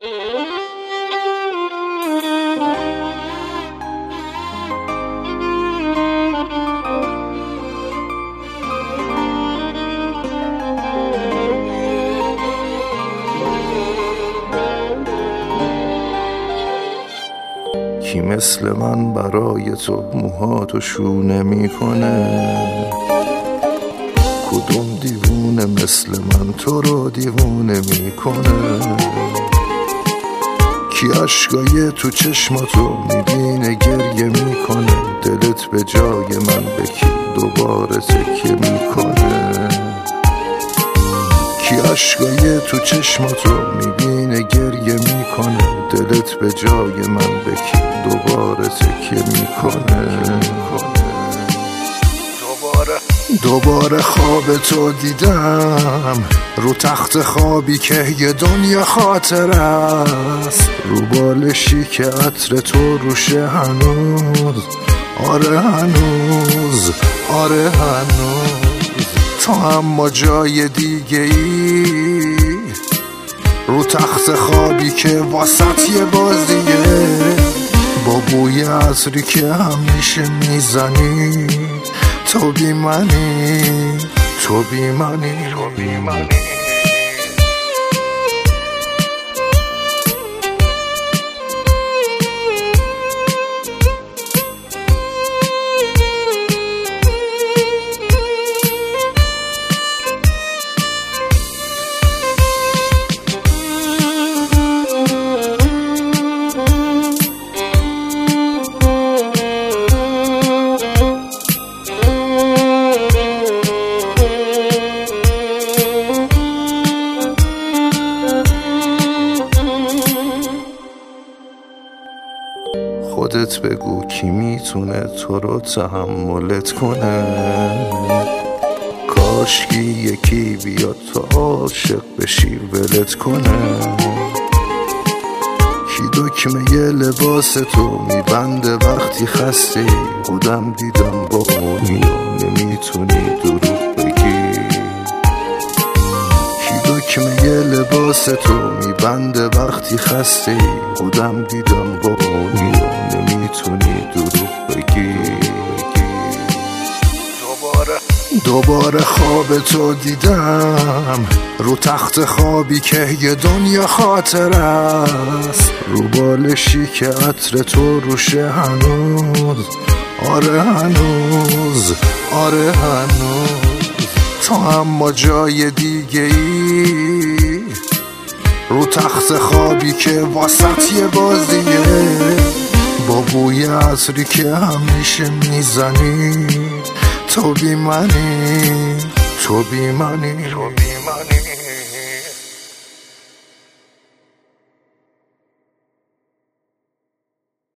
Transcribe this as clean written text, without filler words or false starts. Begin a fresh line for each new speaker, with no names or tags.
کی مثل من برای تو موهاتو شونه میکنه؟ کدوم دیوونه مثل من تو رو دیوونه میکنه؟ کی عشقای تو چشماتو میبینه گریه میکنه؟ دلت به جای من به کی دوباره تکیه میکنه؟ کی عشقای تو چشماتو میبینه گریه میکنه؟ دلت به جای من به کی دوباره تکیه میکنه؟ دوباره خواب تو دیدم رو تخت خوابی که یه دنیا خاطر است، رو بالشی که عطر تو روشه هنوز، آره هنوز، آره هنوز. تو اما جای دیگه ای، رو تخت خوابی که واسط یه بازیه، با بوی عطری که همیشه میزنی. تو بی منی، تو بی منی، تو بی منی. خودت بگو کی میتونه تو رو تحملت کنه؟ کاشکی یکی بیاد تو عاشق بشی ولت کنه. کی دکمه یه لباس تو میبنده وقتی خستی؟ خودم دیدم با اونی و نمیتونی دروغ بگی. کی دکمه یه لباس تو میبنده وقتی خستی؟ خودم دیدم با اونی و نمیتونی دروغ بگی. دوباره خواب تو دیدم رو تخت خوابی که یه دنیا خاطر است، رو بالشی که عطر تو روشه هنوز، آره هنوز، آره هنوز. تو اما جای دیگه ای، رو تخت خوابی که واسط یه بازیه، با بوی عطری که همیشه میزنی. تو بی منی، تو بی منی، تو بی منی.